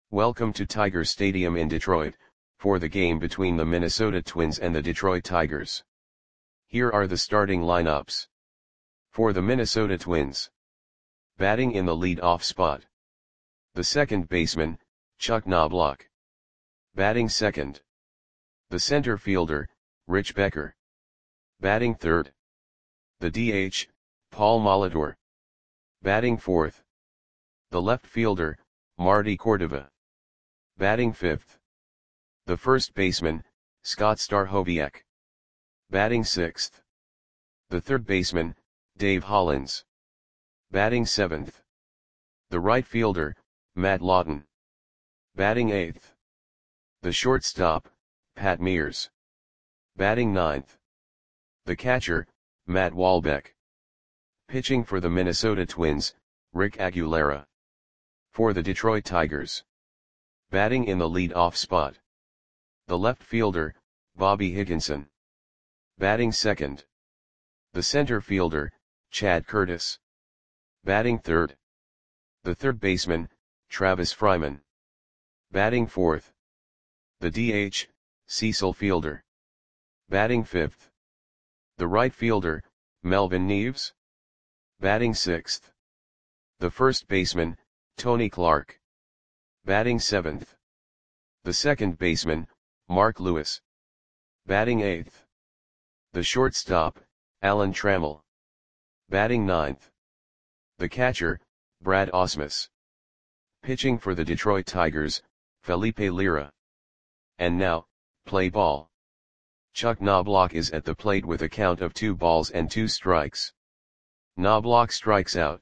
Welcome to Tiger Stadium in Detroit, for the game between the Minnesota Twins and the Detroit Tigers. Here are the starting lineups. For the Minnesota Twins. Batting in the lead-off spot. The second baseman, Chuck Knobloch. Batting second. The center fielder, Rich Becker. Batting third. The DH, Paul Molitor. Batting fourth. The left fielder, Marty Cordova. Batting fifth. The first baseman, Scott Stachowiak. Batting sixth. The third baseman, Dave Hollins. Batting seventh. The right fielder, Matt Lawton. Batting eighth. The shortstop, Pat Mears. Batting ninth. The catcher, Matt Walbeck. Pitching for the Minnesota Twins, Rick Aguilera. For the Detroit Tigers. Batting in the lead-off spot. The left fielder, Bobby Higginson. Batting second. The center fielder, Chad Curtis. Batting third. The third baseman, Travis Fryman. Batting fourth. The DH, Cecil Fielder. Batting fifth. The right fielder, Melvin Neves. Batting sixth. The first baseman, Tony Clark. Batting seventh. The second baseman, Mark Lewis. Batting eighth. The shortstop, Alan Trammell. Batting ninth. The catcher, Brad Ausmus. Pitching for the Detroit Tigers, Felipe Lira. And now, play ball. Chuck Knobloch is at the plate with a count of 2 balls and 2 strikes. Knobloch strikes out.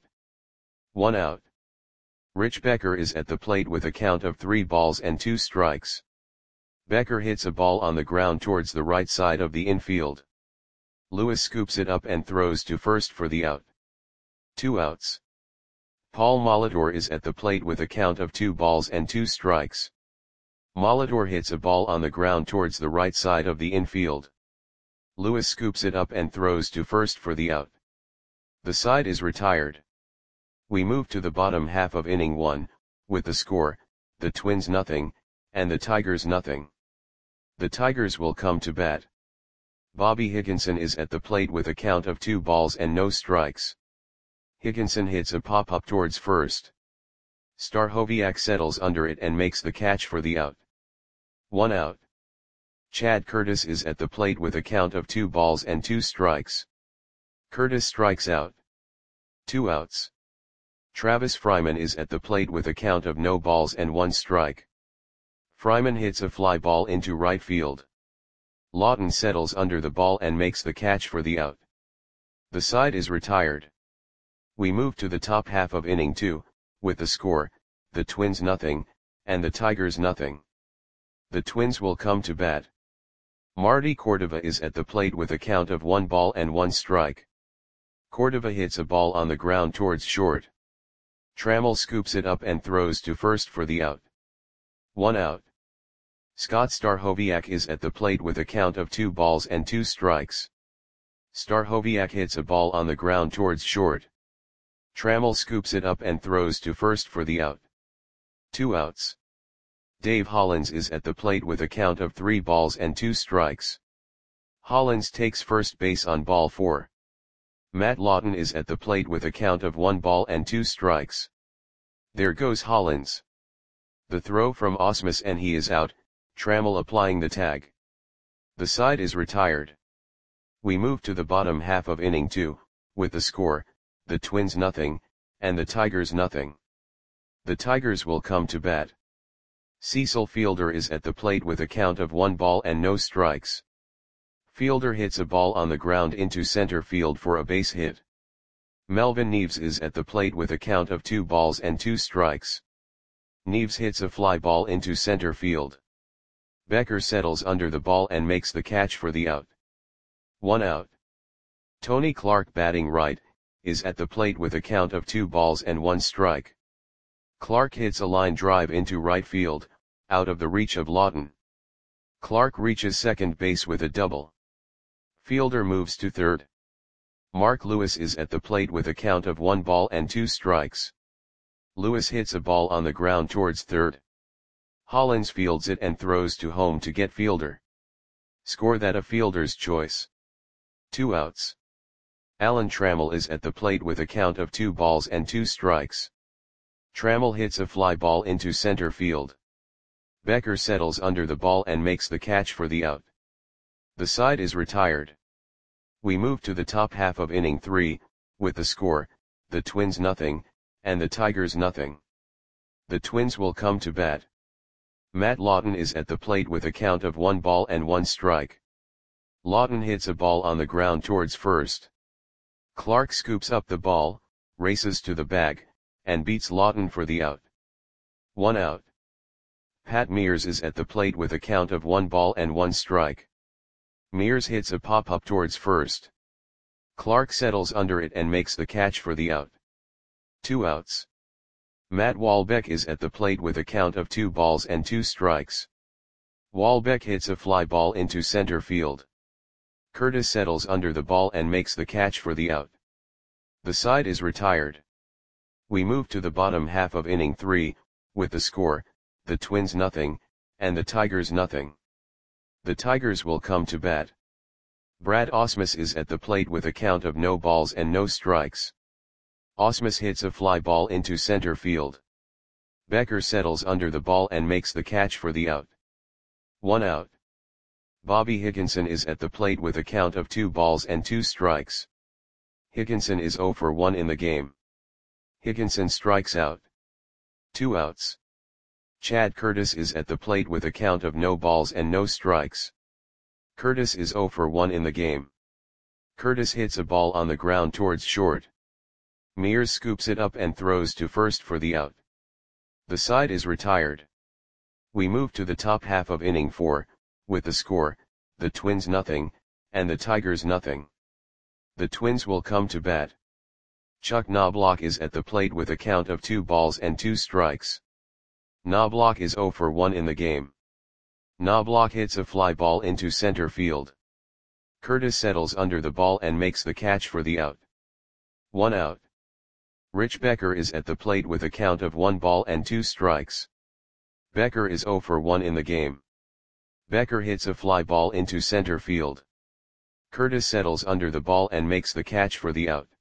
1 out. Rich Becker is at the plate with a count of 3 balls and 2 strikes. Becker hits a ball on the ground towards the right side of the infield. Lewis scoops it up and throws to first for the out. 2 outs. Paul Molitor is at the plate with a count of 2 balls and 2 strikes. Molitor hits a ball on the ground towards the right side of the infield. Lewis scoops it up and throws to first for the out. The side is retired. We move to the bottom half of inning 1, with the score, the Twins nothing, and the Tigers nothing. The Tigers will come to bat. Bobby Higginson is at the plate with a count of 2 balls and no strikes. Higginson hits a pop-up towards first. Stachowiak settles under it and makes the catch for the out. 1 out. Chad Curtis is at the plate with a count of 2 balls and 2 strikes. Curtis strikes out. 2 outs. Travis Fryman is at the plate with a count of no balls and 1 strike. Fryman hits a fly ball into right field. Lawton settles under the ball and makes the catch for the out. The side is retired. We move to the top half of inning 2, with the score, the Twins nothing, and the Tigers nothing. The Twins will come to bat. Marty Cordova is at the plate with a count of 1 ball and 1 strike. Cordova hits a ball on the ground towards short. Trammell scoops it up and throws to first for the out. 1 out. Scott Stachowiak is at the plate with a count of 2 balls and 2 strikes. Stachowiak hits a ball on the ground towards short. Trammell scoops it up and throws to first for the out. 2 outs. Dave Hollins is at the plate with a count of 3 balls and 2 strikes. Hollins takes first base on ball 4. Matt Lawton is at the plate with a count of 1 ball and 2 strikes. There goes Hollins. The throw from Ausmus and he is out, Trammell applying the tag. The side is retired. We move to the bottom half of inning 2, with the score, the Twins nothing, and the Tigers nothing. The Tigers will come to bat. Cecil Fielder is at the plate with a count of 1 ball and no strikes. Fielder hits a ball on the ground into center field for a base hit. Melvin Neves is at the plate with a count of 2 balls and 2 strikes. Neves hits a fly ball into center field. Becker settles under the ball and makes the catch for the out. 1 out. Tony Clark batting right, is at the plate with a count of 2 balls and 1 strike. Clark hits a line drive into right field, out of the reach of Lawton. Clark reaches second base with a double. Fielder moves to third. Mark Lewis is at the plate with a count of 1 ball and 2 strikes. Lewis hits a ball on the ground towards third. Hollins fields it and throws to home to get fielder. Score that a fielder's choice. 2 outs. Alan Trammell is at the plate with a count of 2 balls and 2 strikes. Trammell hits a fly ball into center field. Becker settles under the ball and makes the catch for the out. The side is retired. We move to the top half of inning 3, with the score, the Twins nothing, and the Tigers nothing. The Twins will come to bat. Matt Lawton is at the plate with a count of 1 ball and 1 strike. Lawton hits a ball on the ground towards first. Clark scoops up the ball, races to the bag, and beats Lawton for the out. 1 out. Pat Mears is at the plate with a count of 1 ball and 1 strike. Mears hits a pop-up towards first. Clark settles under it and makes the catch for the out. 2 outs. Matt Walbeck is at the plate with a count of 2 balls and 2 strikes. Walbeck hits a fly ball into center field. Curtis settles under the ball and makes the catch for the out. The side is retired. We move to the bottom half of inning 3, with the score, the Twins nothing, and the Tigers nothing. The Tigers will come to bat. Brad Ausmus is at the plate with a count of no balls and no strikes. Ausmus hits a fly ball into center field. Becker settles under the ball and makes the catch for the out. 1 out. Bobby Higginson is at the plate with a count of 2 balls and 2 strikes. Higginson is 0 for 1 in the game. Higginson strikes out. 2 outs. Chad Curtis is at the plate with a count of no balls and no strikes. Curtis is 0 for 1 in the game. Curtis hits a ball on the ground towards short. Mears scoops it up and throws to first for the out. The side is retired. We move to the top half of inning 4, with the score, the Twins nothing, and the Tigers nothing. The Twins will come to bat. Chuck Knobloch is at the plate with a count of 2 balls and 2 strikes. Knobloch is 0 for 1 in the game. Knobloch hits a fly ball into center field. Curtis settles under the ball and makes the catch for the out. 1 out. Rich Becker is at the plate with a count of 1 ball and 2 strikes. Becker is 0 for 1 in the game. Becker hits a fly ball into center field. Curtis settles under the ball and makes the catch for the out.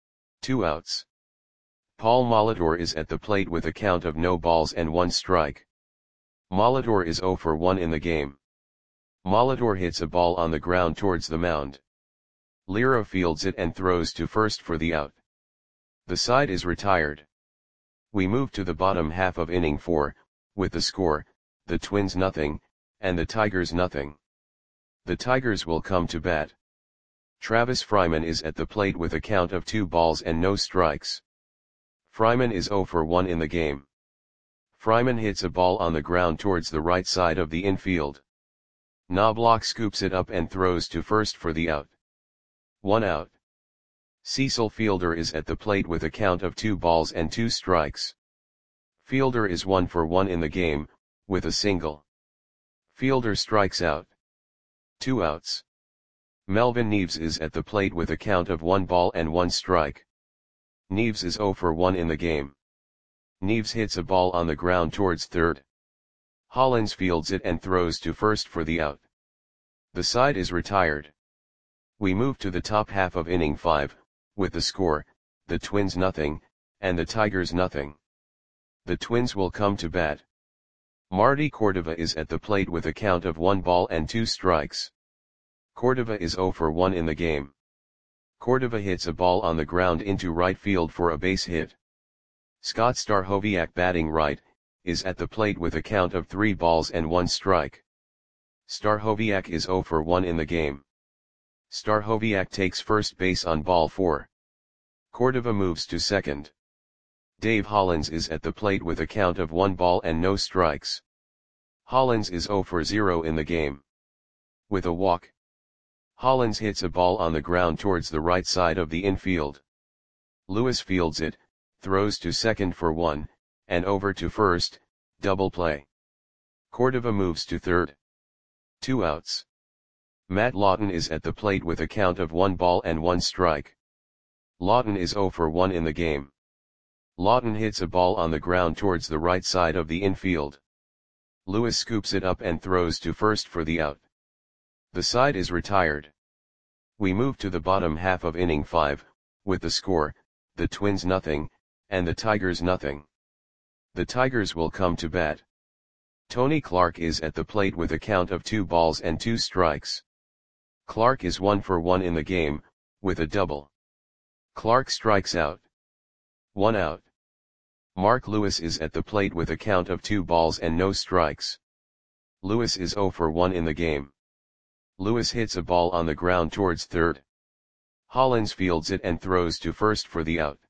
2 outs. Paul Molitor is at the plate with a count of no balls and 1 strike. Molitor is 0 for 1 in the game. Molitor hits a ball on the ground towards the mound. Lira fields it and throws to first for the out. The side is retired. We move to the bottom half of inning 4, with the score, the Twins nothing, and the Tigers nothing. The Tigers will come to bat. Travis Fryman is at the plate with a count of 2 balls and no strikes. Fryman is 0 for 1 in the game. Fryman hits a ball on the ground towards the right side of the infield. Knobloch scoops it up and throws to first for the out. 1 out. Cecil Fielder is at the plate with a count of 2 balls and 2 strikes. Fielder is 1 for 1 in the game, with a single. Fielder strikes out. 2 outs. Melvin Neves is at the plate with a count of 1 ball and 1 strike. Neves is 0 for 1 in the game. Neves hits a ball on the ground towards third. Hollins fields it and throws to first for the out. The side is retired. We move to the top half of inning 5, with the score, the Twins nothing, and the Tigers nothing. The Twins will come to bat. Marty Cordova is at the plate with a count of 1 ball and 2 strikes. Cordova is 0 for 1 in the game. Cordova hits a ball on the ground into right field for a base hit. Scott Stachowiak, batting right, is at the plate with a count of 3 balls and 1 strike. Stachowiak is 0 for 1 in the game. Stachowiak takes first base on ball 4. Cordova moves to second. Dave Hollins is at the plate with a count of 1 ball and no strikes. Hollins is 0 for 0 in the game. With a walk, Hollins hits a ball on the ground towards the right side of the infield. Lewis fields it, throws to second for 1, and over to first, double play. Cordova moves to third. 2 outs. Matt Lawton is at the plate with a count of 1 ball and 1 strike. Lawton is 0 for 1 in the game. Lawton hits a ball on the ground towards the right side of the infield. Lewis scoops it up and throws to first for the out. The side is retired. We move to the bottom half of inning 5, with the score, the Twins nothing, and the Tigers nothing. The Tigers will come to bat. Tony Clark is at the plate with a count of 2 balls and 2 strikes. Clark is 1 for 1 in the game, with a double. Clark strikes out. 1 out. Mark Lewis is at the plate with a count of 2 balls and no strikes. Lewis is 0 for 1 in the game. Lewis hits a ball on the ground towards third. Hollins fields it and throws to first for the out.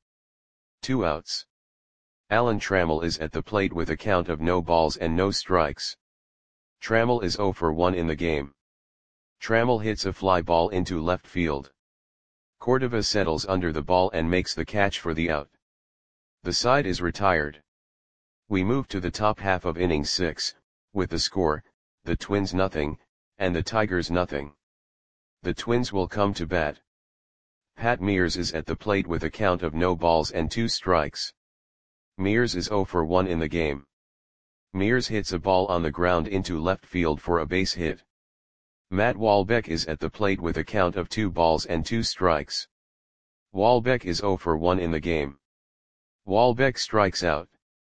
2 outs. Alan Trammell is at the plate with a count of no balls and no strikes. Trammell is 0 for 1 in the game. Trammell hits a fly ball into left field. Cordova settles under the ball and makes the catch for the out. The side is retired. We move to the top half of inning 6, with the score, the Twins nothing, and the Tigers nothing. The Twins will come to bat. Pat Mears is at the plate with a count of no balls and 2 strikes. Mears is 0 for 1 in the game. Mears hits a ball on the ground into left field for a base hit. Matt Walbeck is at the plate with a count of 2 balls and 2 strikes. Walbeck is 0 for 1 in the game. Walbeck strikes out.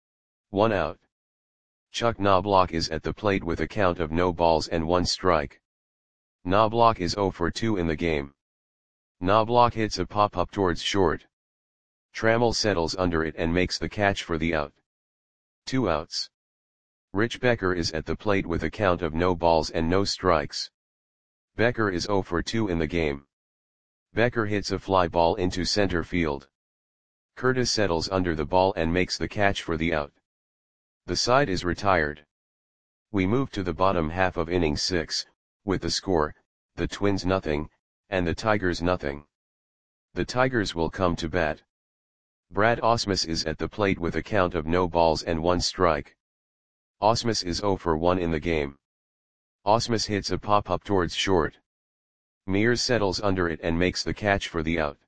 1 out. Chuck Knobloch is at the plate with a count of no balls and 1 strike. Knobloch is 0 for 2 in the game. Knobloch hits a pop-up towards short. Trammell settles under it and makes the catch for the out. 2 outs. Rich Becker is at the plate with a count of no balls and no strikes. Becker is 0 for 2 in the game. Becker hits a fly ball into center field. Curtis settles under the ball and makes the catch for the out. The side is retired. We move to the bottom half of inning 6, with the score, the Twins nothing, and the Tigers nothing. The Tigers will come to bat. Brad Ausmus is at the plate with a count of no balls and 1 strike. Ausmus is 0 for 1 in the game. Ausmus hits a pop-up towards short. Mears settles under it and makes the catch for the out.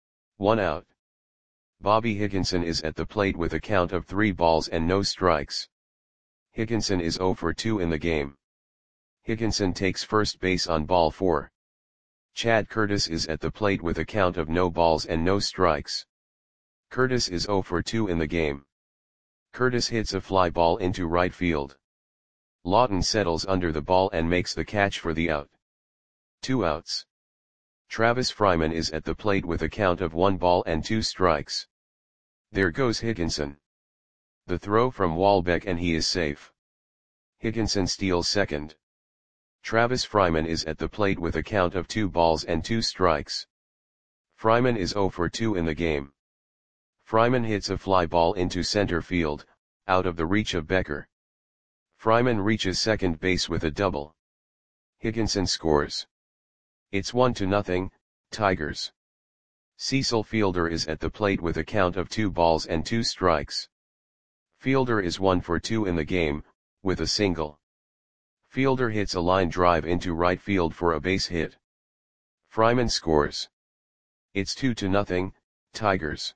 1 out. Bobby Higginson is at the plate with a count of 3 balls and no strikes. Higginson is 0 for 2 in the game. Higginson takes first base on ball 4. Chad Curtis is at the plate with a count of no balls and no strikes. Curtis is 0 for 2 in the game. Curtis hits a fly ball into right field. Lawton settles under the ball and makes the catch for the out. 2 outs. Travis Fryman is at the plate with a count of 1 ball and 2 strikes. There goes Higginson. The throw from Walbeck and he is safe. Higginson steals second. Travis Fryman is at the plate with a count of 2 balls and 2 strikes. Fryman is 0 for 2 in the game. Fryman hits a fly ball into center field, out of the reach of Becker. Fryman reaches second base with a double. Higginson scores. It's 1-0, Tigers. Cecil Fielder is at the plate with a count of 2 balls and 2 strikes. Fielder is 1 for 2 in the game, with a single. Fielder hits a line drive into right field for a base hit. Fryman scores. It's 2-0, Tigers.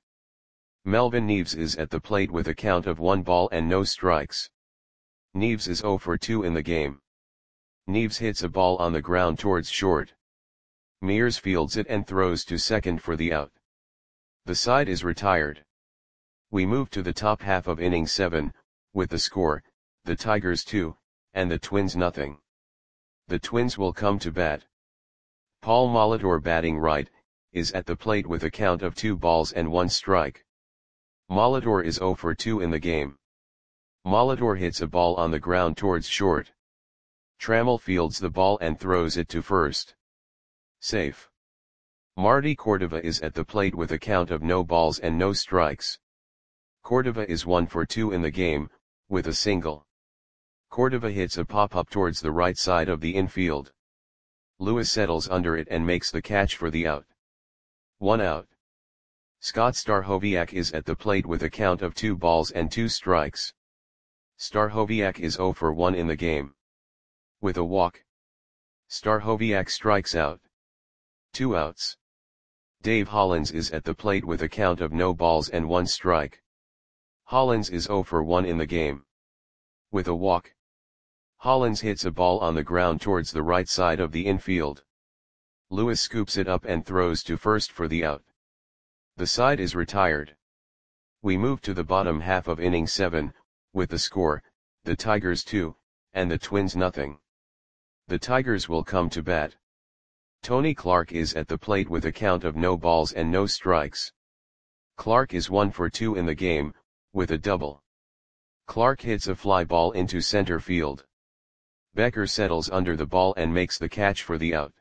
Melvin Neves is at the plate with a count of 1 ball and no strikes. Neves is 0 for 2 in the game. Neves hits a ball on the ground towards short. Mears fields it and throws to second for the out. The side is retired. We move to the top half of inning 7, with the score, the Tigers 2, and the Twins nothing. The Twins will come to bat. Paul Molitor batting right, is at the plate with a count of 2 balls and 1 strike. Molitor is 0 for 2 in the game. Molitor hits a ball on the ground towards short. Trammell fields the ball and throws it to first. Safe. Marty Cordova is at the plate with a count of no balls and no strikes. Cordova is 1 for 2 in the game, with a single. Cordova hits a pop-up towards the right side of the infield. Lewis settles under it and makes the catch for the out. 1 out. Scott Stachowiak is at the plate with a count of 2 balls and 2 strikes. Stachowiak is 0 for 1 in the game. With a walk. Stachowiak strikes out. 2 outs. Dave Hollins is at the plate with a count of no balls and 1 strike. Hollins is 0 for 1 in the game. With a walk. Hollins hits a ball on the ground towards the right side of the infield. Lewis scoops it up and throws to first for the out. The side is retired. We move to the bottom half of inning 7, with the score, the Tigers 2, and the Twins nothing. The Tigers will come to bat. Tony Clark is at the plate with a count of no balls and no strikes. Clark is 1 for 2 in the game, with a double. Clark hits a fly ball into center field. Becker settles under the ball and makes the catch for the out.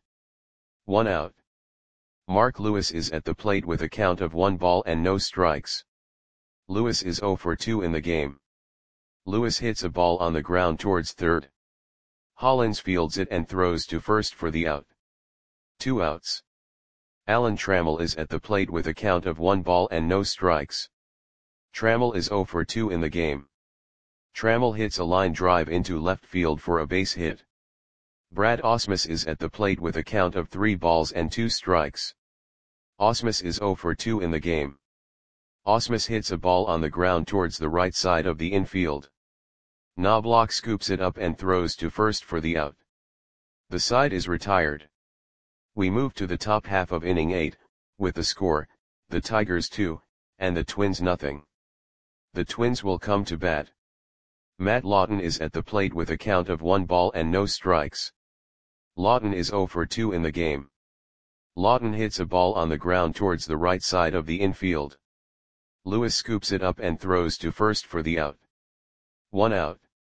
1 out. Mark Lewis is at the plate with a count of 1 ball and no strikes. Lewis is 0 for 2 in the game. Lewis hits a ball on the ground towards third. Hollins fields it and throws to first for the out. 2 outs. Alan Trammell is at the plate with a count of 1 ball and no strikes. Trammell is 0 for 2 in the game. Trammell hits a line drive into left field for a base hit. Brad Ausmus is at the plate with a count of 3 balls and 2 strikes. Ausmus is 0 for 2 in the game. Ausmus hits a ball on the ground towards the right side of the infield. Knobloch scoops it up and throws to first for the out. The side is retired. We move to the top half of inning 8, with the score, the Tigers 2, and the Twins nothing. The Twins will come to bat. Matt Lawton is at the plate with a count of 1 ball and no strikes. Lawton is 0 for 2 in the game. Lawton hits a ball on the ground towards the right side of the infield. Lewis scoops it up and throws to first for the out. 1 out.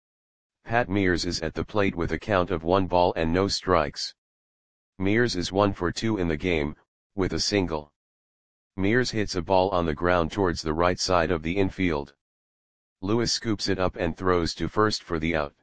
Pat Mears is at the plate with a count of 1 ball and no strikes. Mears is 1 for 2 in the game, with a single. Mears hits a ball on the ground towards the right side of the infield. Lewis scoops it up and throws to first for the out.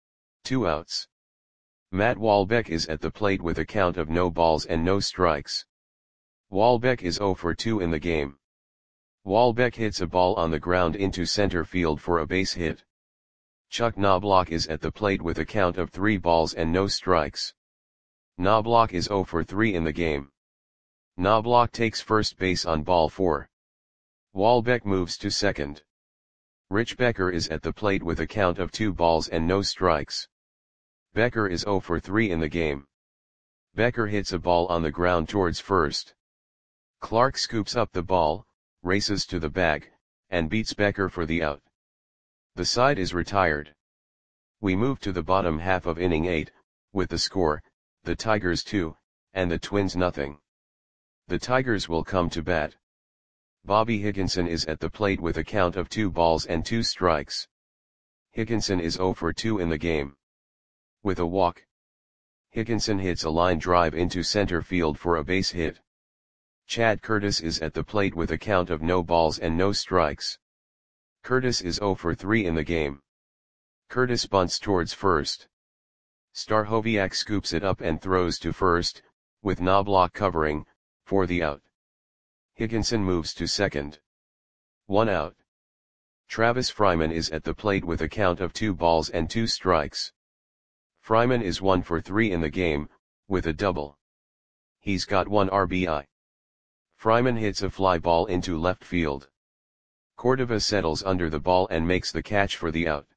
2 outs. Matt Walbeck is at the plate with a count of no balls and no strikes. Walbeck is 0 for 2 in the game. Walbeck hits a ball on the ground into center field for a base hit. Chuck Knobloch is at the plate with a count of 3 balls and no strikes. Knobloch is 0 for 3 in the game. Knobloch takes first base on ball 4. Walbeck moves to second. Rich Becker is at the plate with a count of 2 balls and no strikes. Becker is 0 for 3 in the game. Becker hits a ball on the ground towards first. Clark scoops up the ball, races to the bag, and beats Becker for the out. The side is retired. We move to the bottom half of inning 8, with the score, the Tigers 2, and the Twins nothing. The Tigers will come to bat. Bobby Higginson is at the plate with a count of 2 balls and 2 strikes. Higginson is 0 for 2 in the game. With a walk, Higginson hits a line drive into center field for a base hit. Chad Curtis is at the plate with a count of no balls and no strikes. Curtis is 0 for 3 in the game. Curtis bunts towards first. Stachowiak scoops it up and throws to first, with Knobloch covering, for the out. Higginson moves to second. 1 out. Travis Fryman is at the plate with a count of 2 balls and 2 strikes. Fryman is 1 for 3 in the game, with a double. He's got 1 RBI. Fryman hits a fly ball into left field. Cordova settles under the ball and makes the catch for the out.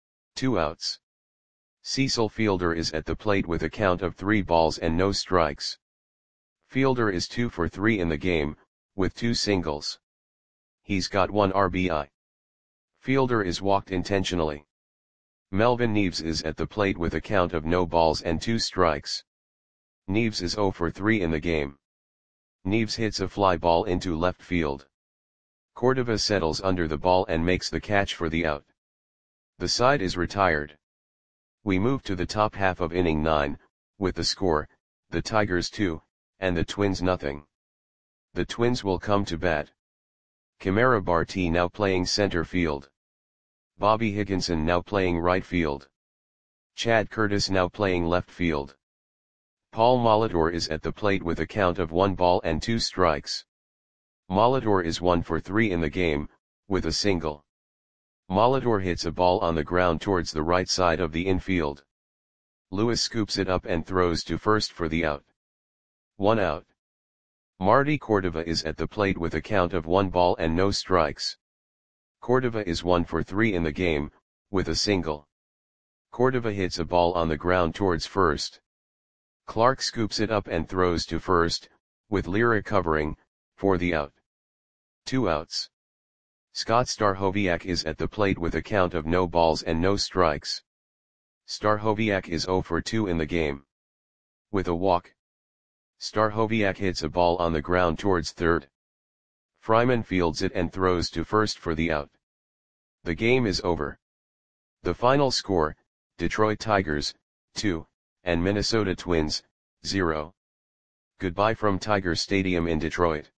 2 outs. Cecil Fielder is at the plate with a count of 3 balls and no strikes. Fielder is 2 for 3 in the game, with 2 singles. He's got 1 RBI. Fielder is walked intentionally. Melvin Neves is at the plate with a count of no balls and 2 strikes. Neves is 0 for 3 in the game. Neves hits a fly ball into left field. Cordova settles under the ball and makes the catch for the out. The side is retired. We move to the top half of inning 9, with the score, the Tigers 2, and the Twins nothing. The Twins will come to bat. Kamara Barti now playing center field. Bobby Higginson now playing right field. Chad Curtis now playing left field. Paul Molitor is at the plate with a count of 1 ball and 2 strikes. Molitor is 1 for 3 in the game, with a single. Molitor hits a ball on the ground towards the right side of the infield. Lewis scoops it up and throws to first for the out. 1 out. Marty Cordova is at the plate with a count of 1 ball and no strikes. Cordova is 1 for 3 in the game, with a single. Cordova hits a ball on the ground towards first. Clark scoops it up and throws to first, with Lira covering, for the out. 2 outs. Scott Stachowiak is at the plate with a count of no balls and no strikes. Stachowiak is 0 for 2 in the game. With a walk, Stachowiak hits a ball on the ground towards third. Fryman fields it and throws to first for the out. The game is over. The final score, Detroit Tigers, 2, and Minnesota Twins, 0. Goodbye from Tiger Stadium in Detroit.